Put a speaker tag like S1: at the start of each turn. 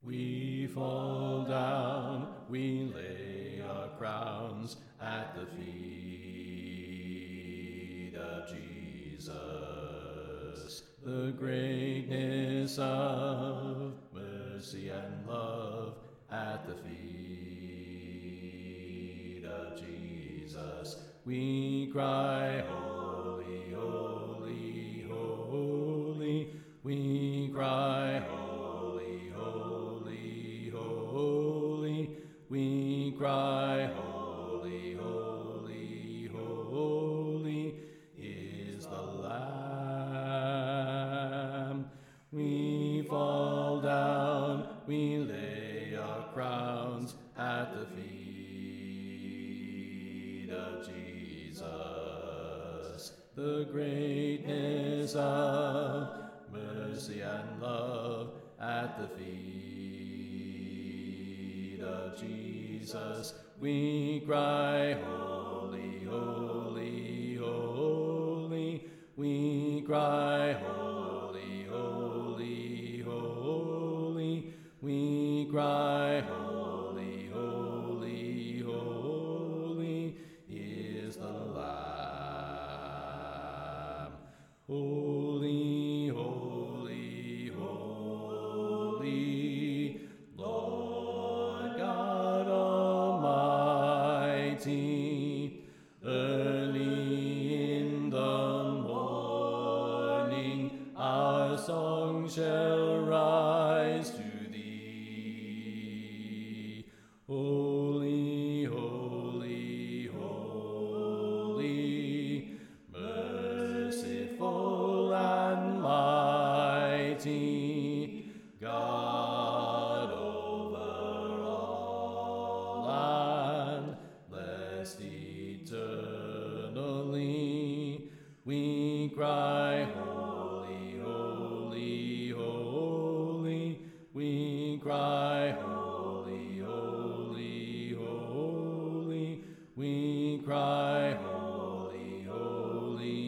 S1: We fall down, we lay our crowns at the feet of Jesus. The greatness of mercy and love at the feet of Jesus. We cry, holy, holy, holy. We cry, holy, holy, holy. We cry, holy, holy, holy is the Lamb. We fall down, we lay our crowns at the feet of Jesus. The greatness of mercy and love at the feet of Jesus. We cry, holy, holy, holy. We cry, holy, holy, holy. We cry, holy, holy, holy is the Lamb. Holy, holy, holy, Lord God Almighty. Early in the morning our song shall rise to thee. Holy, holy, holy, merciful and mighty, God over all and blessed eternally. We cry, holy, holy, holy. We cry, holy, holy, holy. We cry, holy, holy,